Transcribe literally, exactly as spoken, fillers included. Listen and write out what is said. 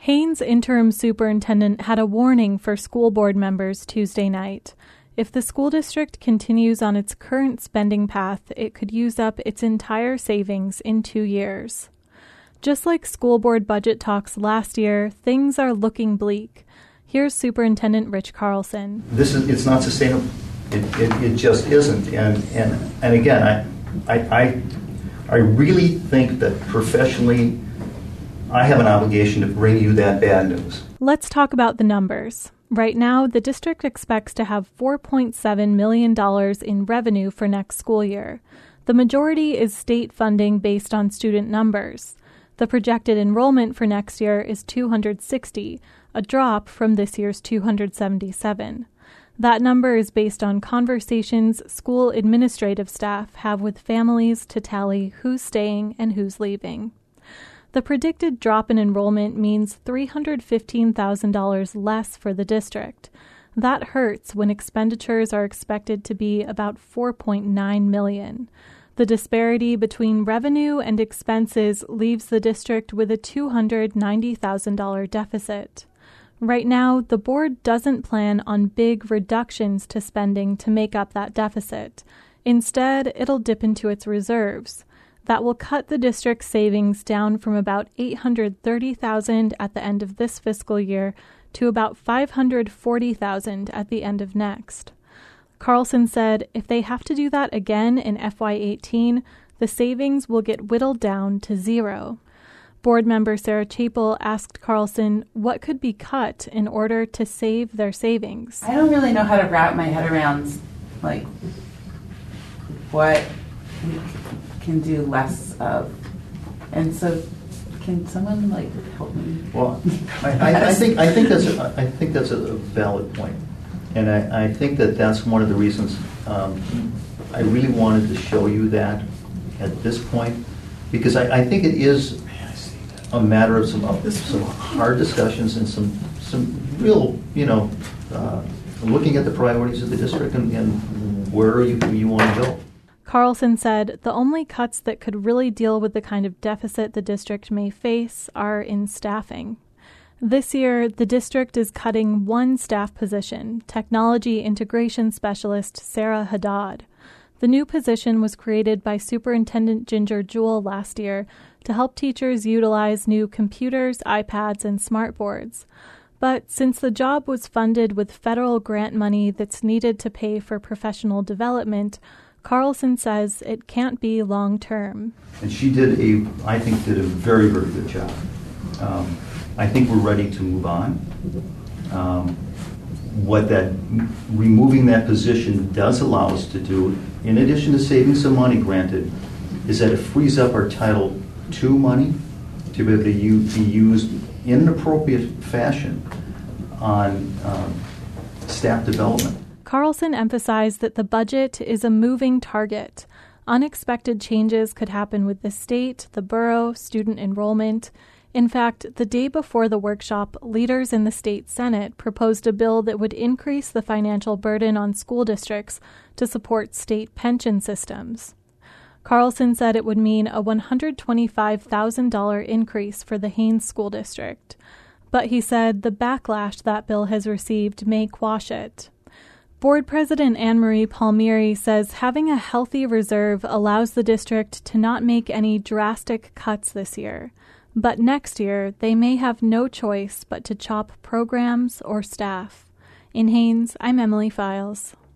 Haines interim superintendent had a warning for school board members Tuesday night. If the school district continues on its current spending path, it could use up its entire savings in two years. Just like school board budget talks last year, things are looking bleak. Here's Superintendent Rich Carlson. This is it's not sustainable. It, it, it just isn't. And and and again, I I I, I really think that professionally, I have an obligation to bring you that bad news. Let's talk about the numbers. Right now, the district expects to have four point seven million dollars in revenue for next school year. The majority is state funding based on student numbers. The projected enrollment for next year is two hundred sixty, a drop from this year's two hundred seventy-seven. That number is based on conversations school administrative staff have with families to tally who's staying and who's leaving. The predicted drop in enrollment means three hundred fifteen thousand dollars less for the district. That hurts when expenditures are expected to be about four point nine million dollars. The disparity between revenue and expenses leaves the district with a two hundred ninety thousand dollars deficit. Right now, the board doesn't plan on big reductions to spending to make up that deficit. Instead, it'll dip into its reserves. That will cut the district's savings down from about eight hundred thirty thousand dollars at the end of this fiscal year to about five hundred forty thousand dollars at the end of next. Carlson said if they have to do that again in F Y eighteen, the savings will get whittled down to zero. Board member Sarah Chapel asked Carlson what could be cut in order to save their savings. I don't really know how to wrap my head around, like, what we can do less of. And so, can someone, like, help me? Well, I, I, I think I think that's a, I think that's a valid point. And I, I think that that's one of the reasons um, I really wanted to show you that at this point, because I, I think it is a matter of some of some hard discussions and some some real, you know, uh, looking at the priorities of the district and, and where you you want to go. Carlson said the only cuts that could really deal with the kind of deficit the district may face are in staffing. This year, the district is cutting one staff position, technology integration specialist Sarah Haddad. The new position was created by Superintendent Ginger Jewell last year to help teachers utilize new computers, iPads, and smartboards. But since the job was funded with federal grant money that's needed to pay for professional development, Carlson says it can't be long-term. And she did a, I think, did a very, very good job. Um, I think we're ready to move on. Um, what that, removing that position does allow us to do, in addition to saving some money, granted, is that it frees up our Title two money to be able to use, be used in an appropriate fashion on um, staff development. Carlson emphasized that the budget is a moving target. Unexpected changes could happen with the state, the borough, student enrollment. In fact, the day before the workshop, leaders in the state Senate proposed a bill that would increase the financial burden on school districts to support state pension systems. Carlson said it would mean a one hundred twenty-five thousand dollars increase for the Haines School District. But he said the backlash that bill has received may quash it. Board President Anne Marie Palmieri says having a healthy reserve allows the district to not make any drastic cuts this year. But next year, they may have no choice but to chop programs or staff. In Haines, I'm Emily Files.